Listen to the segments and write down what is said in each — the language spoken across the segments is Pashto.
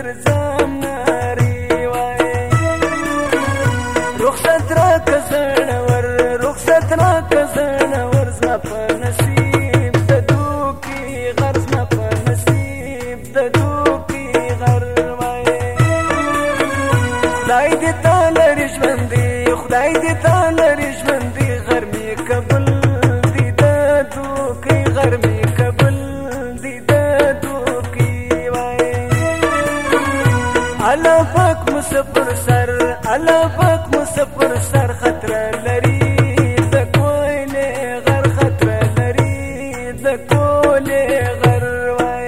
درځم ناري وای رخصت راکه زړور رخصت راکه زړور زما په نصیب د دوکي غر زما په نصیب د دوکي غر وای خدای دې تا لري ژوندي خدای دې تا لري ژوندي غر مې قبول دي د دوکي غر مې قبول دي د دوکي وای الله پاک مسافر سر الله پاک مسافر سر خطر لري د کوله غر خطر لري د کوله غر وای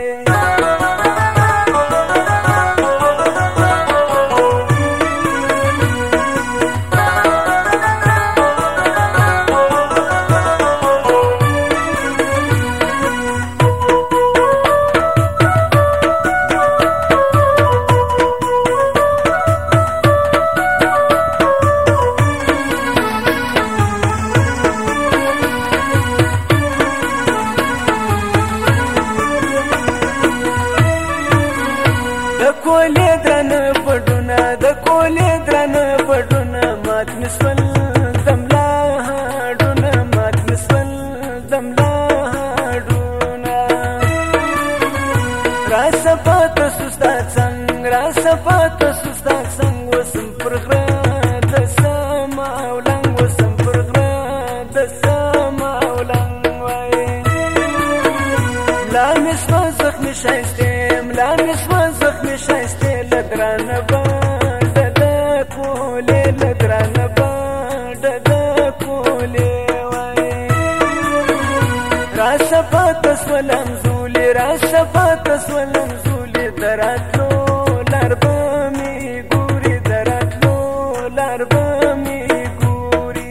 کوله درنه پډونه د کوله درنه پډونه مات مسول دملا هډونه مات مسول دملا هډونه راسپات سستا څنګه راسپات سستا څنګه وسم پرغره د سماولنګ وسم پرغره د سماولنګ وای لا مسوا زخم شایسته لا مسوا زخم شایسته لدرانه باندې د کوله لدرانه باندې د کوله وای راسپات سولم زولي راسپات سولم زولي دراتلو لربمي ګوري دراتلو لربمي ګوري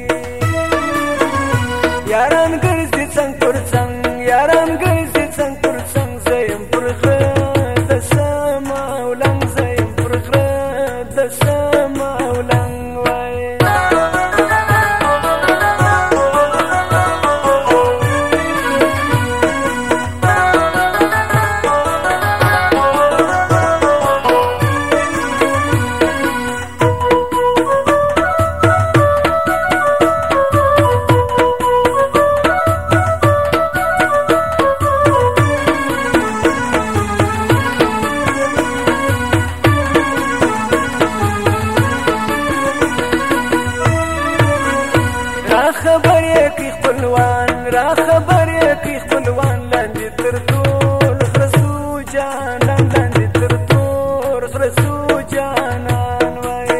یاران ګرځي څنګه پر څنګه یاران ګرځي څنګه پر څنګه زم پرغه د سماولنګ زم پرغه د سماولنګ وای خبر یې خپلوان را خبر یې خپلوان لاندې تر ټول خرسو جانان لاندې تر ټول خرسو جانان وای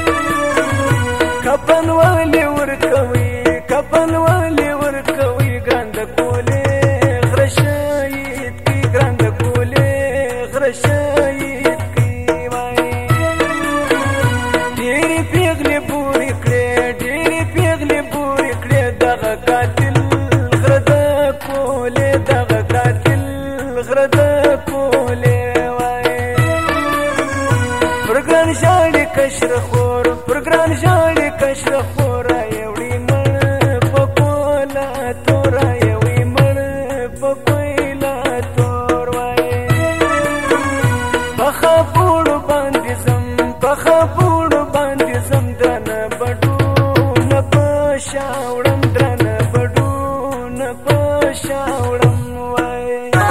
کپن والي ورکوي کپن والي ورکوي ګرند کوله غرشید کی ګرند کوله غرشید کی وای ډېری پیغلې پوری کړې ډېری پیغلې دغه قاتل غرد کوله دغه قاتل غرد کوله وای پرګران شاړې کشر خور پرګران شاړې کشر خور یوړي مړ په کوله تور یوړي مړ په کوله تور وای بخا پوړ باندې زم بخا پوړ باندې زم دنه بډو نه پښاوړم شاوړم وای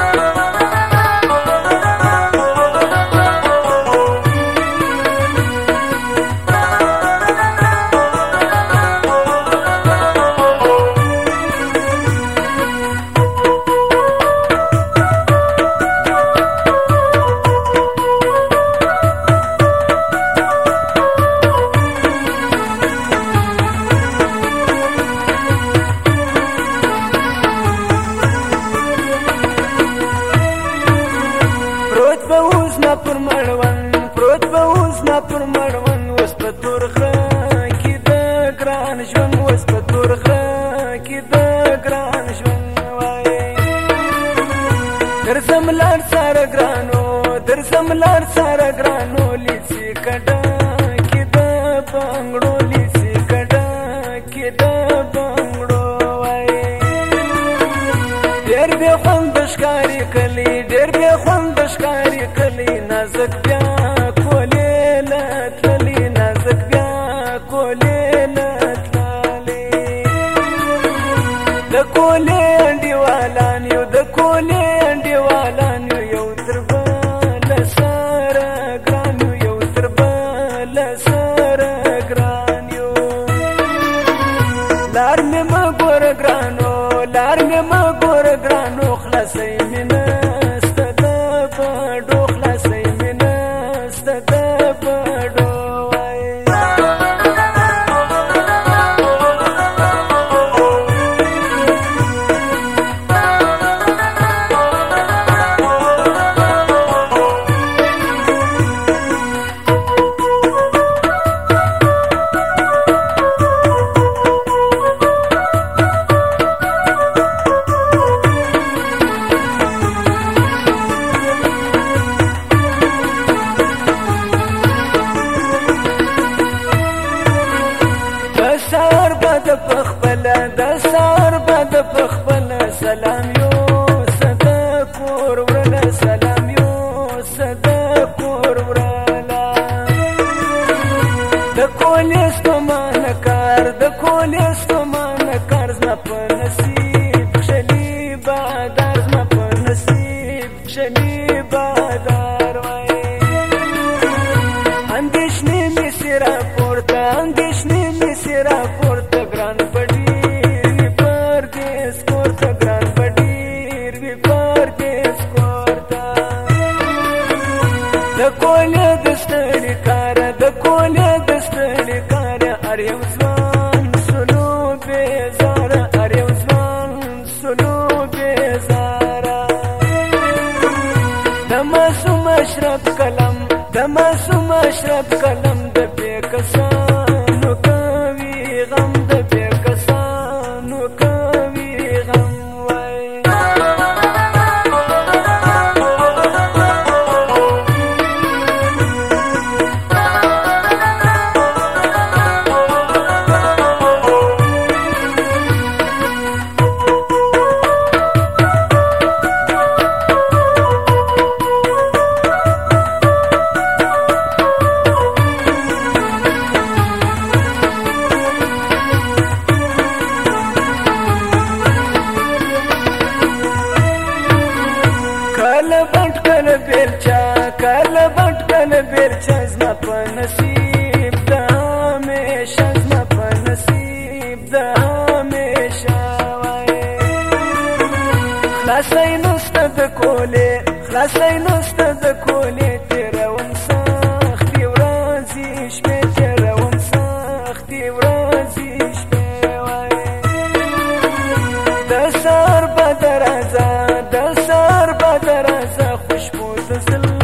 پر مړوند پروت به اوس ما پر مړوند اوس په تورخه کې د ګران ژوند اوس په تورخه کې د ګران ژوند وای درځم لار سره ګرانو درځم لار سره ګرانو لیڅي کډه کې د بنګړو لیڅي کډه کې د بنګړو وای ډېر به خوند ښکاري کلی ډېر به خوند ښکاري کلی نازک بیا د کولې د ستړي کاره د کولې د ستړي کاره هر یو ځوان سلو بېزاره هر یو ځوان سلو بېزاره د معصوم اشرف قلم د معصوم اشرف قلم د بې کسانو کوي غم د بې کسانو کوي غم وای کله بټ کله بیلچا کله بټ کله بیلچا زما په نصیب د همیشه زما په نصیب د همیشه وای خلاصی نسته د کولې خلاصی نسته د کولې تېروم سختې ورځې شپې تېروم سختې ورځې شپې وای د سهار به د راځه د سهار به د راځه خوشبو د زړه